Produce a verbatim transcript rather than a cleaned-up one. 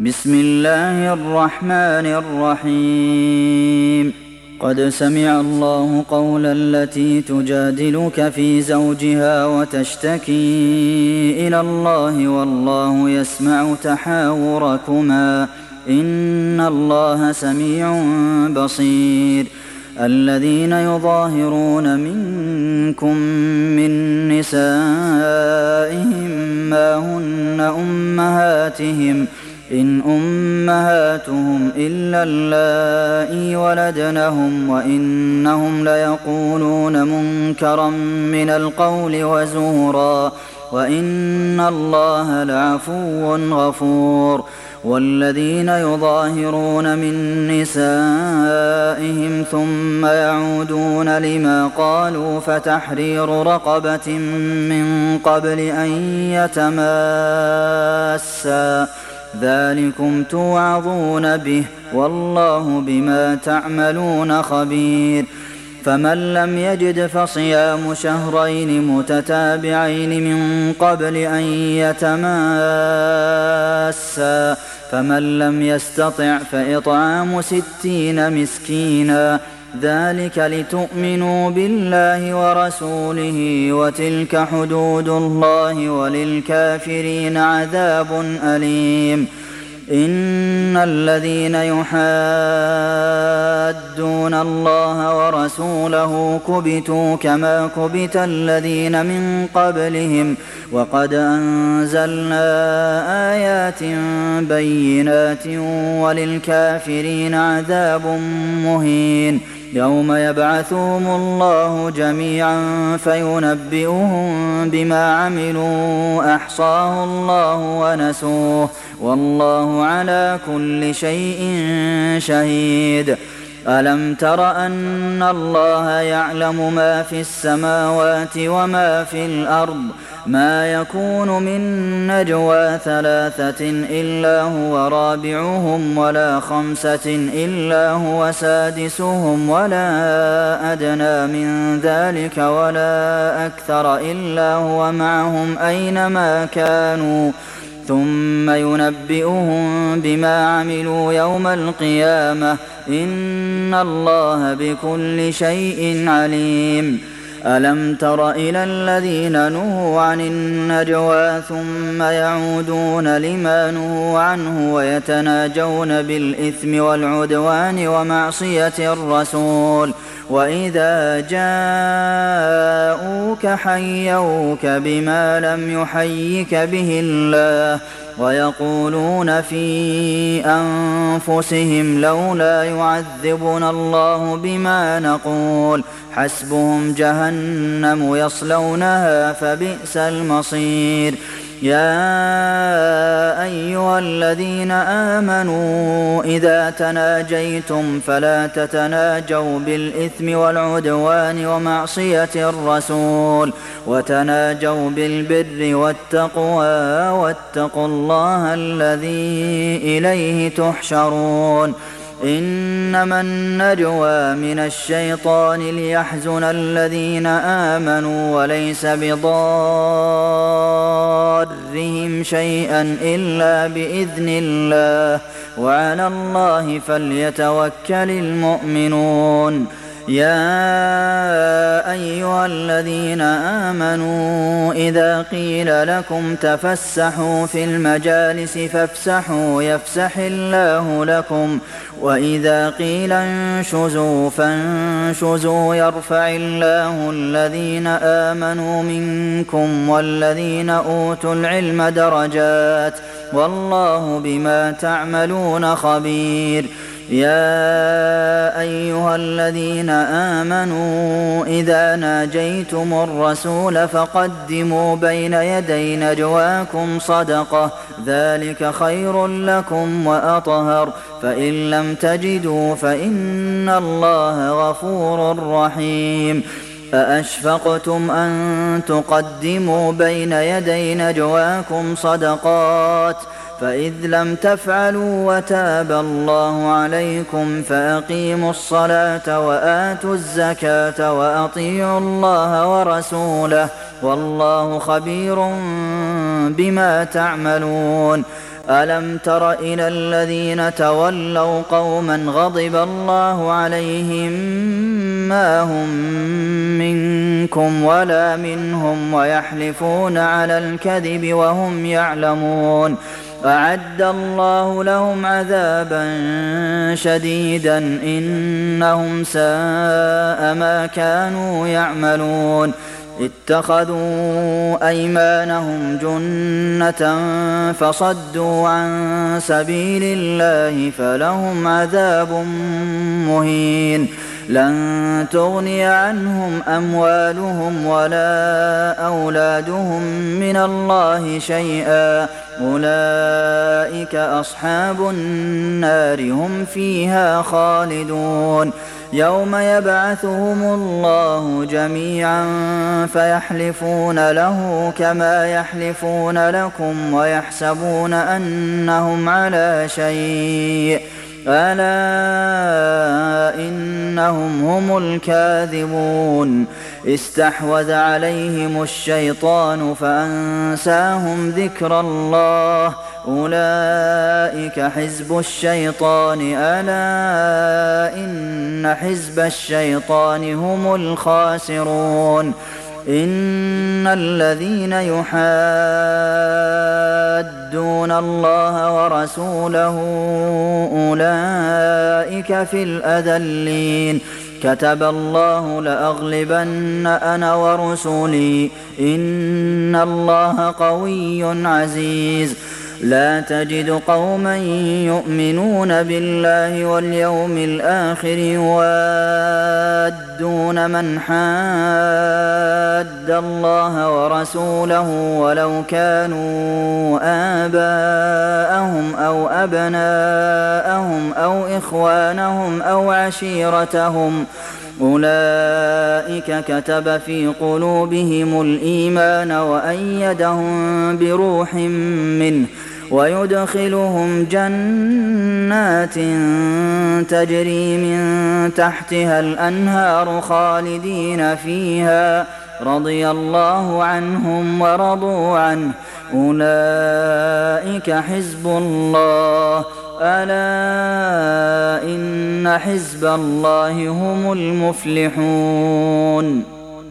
بسم الله الرحمن الرحيم قد سمع الله قول التي تجادلك في زوجها وتشتكي إلى الله والله يسمع تحاوركما إن الله سميع بصير الذين يظاهرون منكم من نسائهم ما هن أمهاتهم إن أمهاتهم إلا اللائي ولدنهم وإنهم ليقولون منكرا من القول وزورا وإن الله لعفو غفور والذين يظاهرون من نسائهم ثم يعودون لما قالوا فتحرير رقبة من قبل أن يتماسا ذلكم توعظون به والله بما تعملون خبير فمن لم يجد فصيام شهرين متتابعين من قبل أن يتماسا فمن لم يستطع فإطعام ستين مسكينا ذلك لتؤمنوا بالله ورسوله وتلك حدود الله وللكافرين عذاب أليم إن الذين يحادون الله ورسوله كبتوا كما كبت الذين من قبلهم وقد أنزلنا آيات بينات وللكافرين عذاب مهين يوم يبعثهم الله جميعا فينبئهم بما عملوا أحصاه الله ونسوه والله على كل شيء شهيد ألم تر أن الله يعلم ما في السماوات وما في الأرض ما يكون من نجوى ثلاثة إلا هو رابعهم ولا خمسة إلا هو سادسهم ولا أدنى من ذلك ولا أكثر إلا هو معهم أينما كانوا ثم ينبئهم بما عملوا يوم القيامة إن الله بكل شيء عليم ألم تر إلى الذين نهوا عن النجوى ثم يعودون لما نهوا عنه ويتناجون بالإثم والعدوان ومعصية الرسول وإذا جاءوك حيوك بما لم يحيك به الله ويقولون في أنفسهم لولا يعذبنا الله بما نقول حسبهم جهنم يصلونها فبئس المصير يا أيها الذين آمنوا إذا تناجيتم فلا تتناجوا بالإثم والعدوان ومعصية الرسول وتناجوا بالبر والتقوى واتقوا الله الذي إليه تحشرون إنما النجوى من الشيطان ليحزن الذين آمنوا وليس بضارهم شيئا إلا بإذن الله وعلى الله فليتوكل المؤمنون يا أيها الذين آمنوا إذا قيل لكم تفسحوا في المجالس فافسحوا يفسح الله لكم وإذا قيل انشزوا فانشزوا يرفع الله الذين آمنوا منكم والذين أوتوا العلم درجات والله بما تعملون خبير يا أيها الذين آمنوا إذا ناجيتم الرسول فقدموا بين يدي نجواكم صدقة ذلك خير لكم وأطهر فإن لم تجدوا فإن الله غفور رحيم أأشفقتم أن تقدموا بين يدي نجواكم صدقات فإذ لم تفعلوا وتاب الله عليكم فأقيموا الصلاة وآتوا الزكاة وأطيعوا الله ورسوله والله خبير بما تعملون ألم تر إلى الذين تولوا قوما غضب الله عليهم ما هم منكم ولا منهم ويحلفون على الكذب وهم يعلمون أعد الله لهم عذابا شديدا إنهم ساء ما كانوا يعملون اتخذوا أيمانهم جنة فصدوا عن سبيل الله فلهم عذاب مهين لن تغني عنهم أموالهم ولا أولادهم من الله شيئا أولئك أصحاب النار هم فيها خالدون يوم يبعثهم الله جميعا فيحلفون له كما يحلفون لكم ويحسبون أنهم على شيء ألا إنهم هم الكاذبون استحوذ عليهم الشيطان فأنساهم ذكر الله أولئك حزب الشيطان ألا إن حزب الشيطان هم الخاسرون إن الذين يحادون الله ورسوله أولئك في الأذلين كتب الله لأغلبن أنا ورسلي إن الله قوي عزيز لا تجد قوما يؤمنون بالله واليوم الآخر يوادون من حاد الله ورسوله ولو كانوا آباءهم أو أبناءهم أو إخوانهم أو عشيرتهم أولئك كتب في قلوبهم الإيمان وأيدهم بروح منه ويدخلهم جنات تجري من تحتها الأنهار خالدين فيها رضي الله عنهم ورضوا عنه أولئك حزب الله ألا إن حزب الله هم المفلحون